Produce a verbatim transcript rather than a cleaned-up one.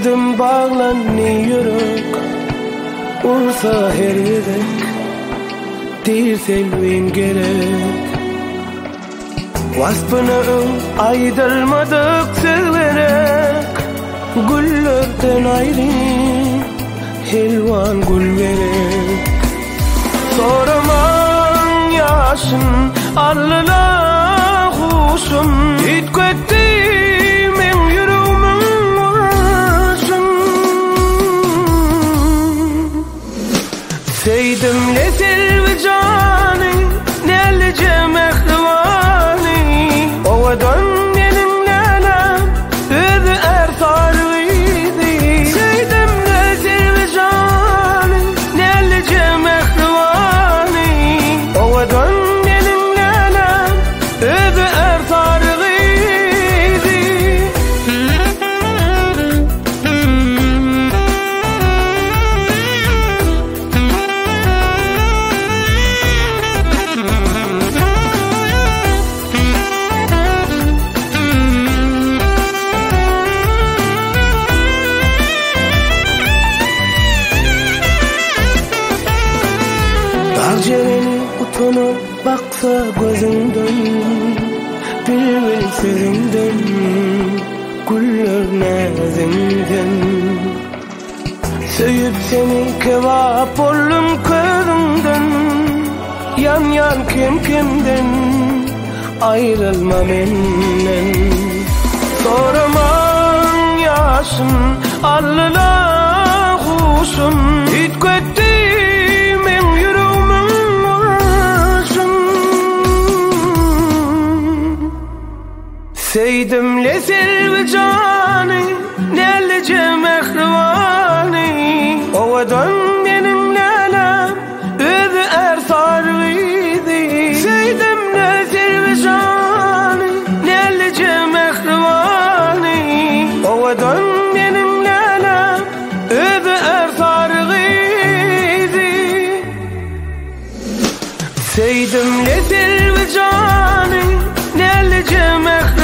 Seydim bağlanı yürek Ursa her yedek Dir sevin gerek Vaspını aydırmadık severek Güllerden ayrı Helvan gül verek Soraman yaşın Allına huşum İtketti men yüreğimin uğraşın Seydim lesil ve cani Nelice mehvani Ovadan benim lelem Ödü er tarvidi Seydim lesil ve cani Nelice mehvani Ovadan benim lelem Ödü er tarvidi Cereni utanıp baksa gözünden Bir bil sözünden Güller nazinden Söyüp seni kevap oldum közünden Yan yan kim kimden Ayrılma menden Soraman yaşın Allına huşun İtketti Seydim lesil ve cani Nelice mehvani Ovadan benim lelem Ödü er sarvidi Seydim lesil ve cani Nelice mehvani Ovadan benim lelem Ödü er sarvidi Seydim lesil ve cani Nelice mehvani